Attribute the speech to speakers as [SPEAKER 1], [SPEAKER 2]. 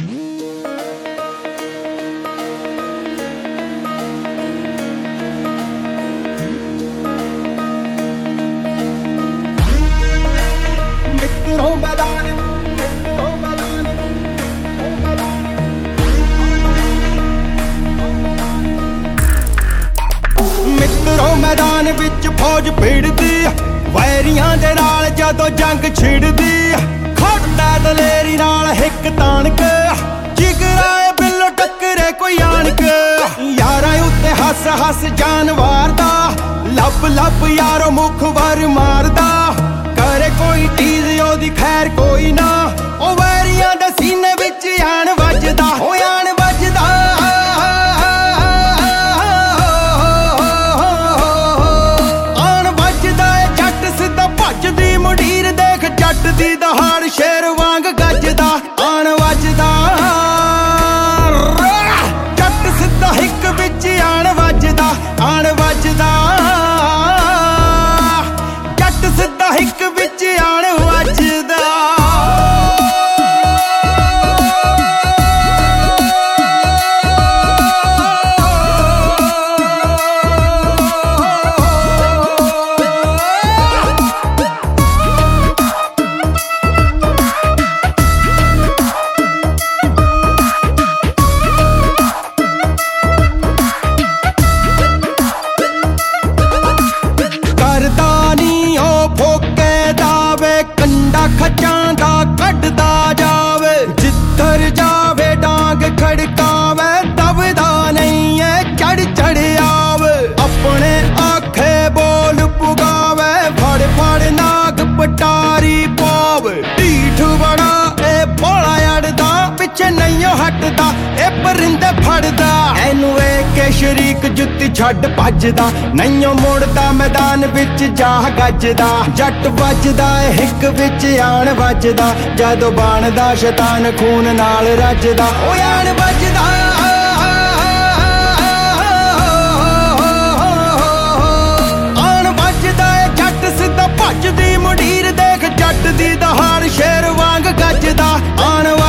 [SPEAKER 1] ਮਿੱਤਰੋਂ ਮੈਦਾਨ ਵਿੱਚ ਫੌਜ ਭਿੜਦੀ, ਵੈਰੀਆਂ ਦੇ ਨਾਲ ਜਦੋਂ ਜੰਗ ਛਿੜਦੀ, ਖੜਦਾ ਦਲੇਰੀ ਨਾਲ ਹਿੱਕ ਤਾਣ ਕੇ, ਜਿਗਰਾਏ ਬਿੱਲੋ ਟੱਕਰੇ ਕੋਈ ਆਣ ਕੇ, ਯਾਰਾਂ ਉੱਤੇ ਹੱਸ ਹੱਸ ਜਾਨ ਵਾਰਦਾ, ਲੱਭ ਲੱਭ ਯਾਰੋ ਮੁਖ ਵਾਰ ਮਾਰਦਾ, ਕਰੇ ਕੋਈ ਟੀਜ਼ ਉਹਦੀ ਖੈਰ ਕੋਈ ਨਾ, ਉਹ ਵੈਰੀਆਂ ਦੇ ਸੀਨੇ ਵਿੱਚ ਆਣ ਵੱਜਦਾ, ਉਹ ਆਣ ਵੱਜਦਾ। ਭੱਜਦੀ ਮੁੰਡੀਰ ਦੇਖ ਜੱਟ ਦੀ ਦਹਾੜ, ਸ਼ੇਰ ਵਾਂਗ ਗੱਜਦਾ, ਆਣ ਵੱਜਦਾ, ਜੱਟ ਸਿੱਧਾ ਹਿੱਕ ਵਿੱਚ ਆਣ ਵੱਜਦਾ, ਆਣ ਵੱਜਦਾ, ਜੱਟ ਸਿੱਧਾ ਹਿੱਕ ਵਿੱਚ ਆਣ ਵੱਜਦਾ। ਖੱਚਾਂ ਦਾ ਕੱਢਦਾ ਜਾਵੇ, ਜਿੱਧਰ ਜਾਵੇ ਡਾਂਗ ਖੜਕਾਵੇ, ਦਬਦਾ ਨਹੀਂ ਏ ਚੜ ਚੜ ਆਵੇ, ਆਪਣੇ ਆਖੇ ਬੋਲ ਪੁਗਾਵੇ, ਫੜ ਫੜ ਨਾਗ ਪਟਾਰੀ ਪਾਵੇ, ਢੀਠ ਬੜਾ ਇਹ ਭੋਲਾ ਅੜਦਾ, ਪਿੱਛੇ ਨਹੀਂ ਹਟਦਾ ਇਹ ਪਰਿੰਦੇ ਫੜਦਾ, ਇਹਨੂੰ ਵੇਖ ਕੇ ਸ਼ਰੀਕ ਜੁੱਤੀ ਛੱਡ ਭੱਜਦਾ, ਨਹੀਂ ਮੁੜਦਾ ਮੈਦਾਨ ਵਿੱਚ ਜਾ ਗੱਜਦਾ, ਜੱਟ ਵੱਜਦਾ ਹਿੱਕ ਵਿੱਚ ਆਣ ਵੱਜਦਾ, ਜਦੋਂ ਬਣਦਾ ਸ਼ੈਤਾਨ ਖੂਨ ਨਾਲ ਰੱਜਦਾ, ਉਹ ਆਣ ਵੱਜਦਾ। ਆਣ ਵੱਜਦਾ ਜੱਟ ਸਿੱਧਾ ਭੱਜਦੀ ਮੁੰਡੀਰ ਦੇਖ ਜੱਟ ਦੀ ਦਹਾੜ, ਸ਼ੇਰ ਵਾਂਗ ਗੱਜਦਾ, ਆਣ